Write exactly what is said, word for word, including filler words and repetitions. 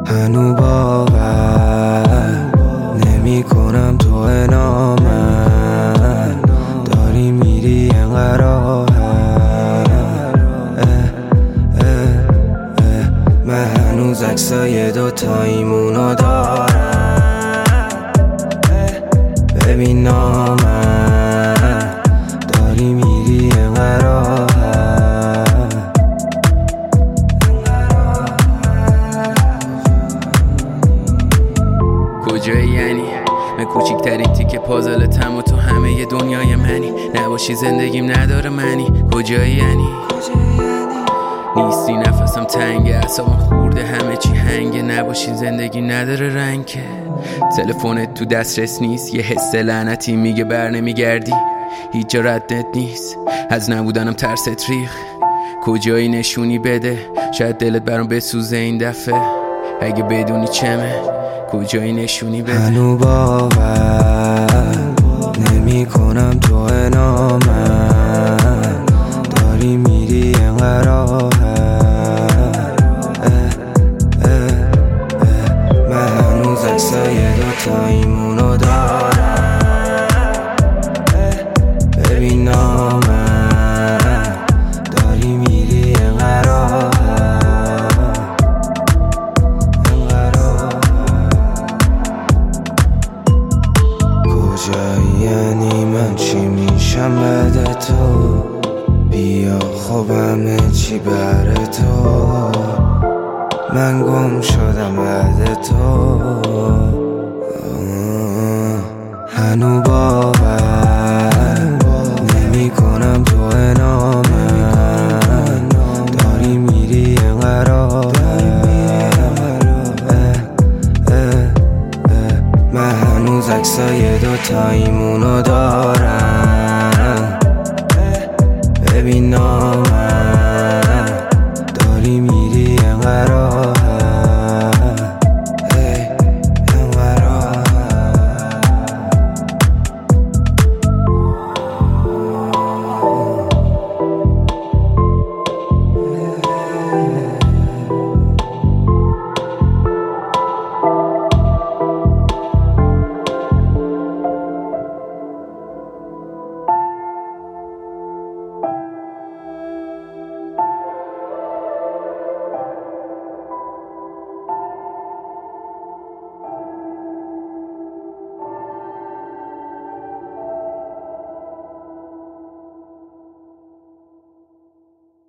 هنو باور نمی کنم تو نامن داری میری انقدر راحت. من هنوز عکسای دوتاییمونو دارم. ببین نامن داری میری انقدر راحت. کجایی یعنی؟ من کوچیکترین تیکه پازلتم و تو همه دنیای منی. نباشی زندگیم نداره منی. کجایی یعنی؟ نیستی نفسم تنگه، اعصابم خورده، همه چی هنگه. نباشی زندگی نداره رنگ که تلفنت تو دسترس نیست. یه حس لعنتی میگه بر نمیگردی، هیچ جا ردت نیست. از نبودنم ترست ریخ. کجایی نشونی بده، شاید دلت برام بسوزه این دفعه. اگه بدونی چمه کجایی نشونی بده. هنو باور نمی کنم تو نامن داری میری انقدر راحت. من هنوز عکسای دوتاییمونو دارم. ببین نامن داری میری انقدر راحت. کجایی یعنی؟ من چی میشم بعد تو؟ بیا خب همه چی بر تو. من گم شدم بعد تو. هنو باور نمی کنم تو نامن داری میری انقدر راحت. من هنوز عکسای دوتاییمونو دارم.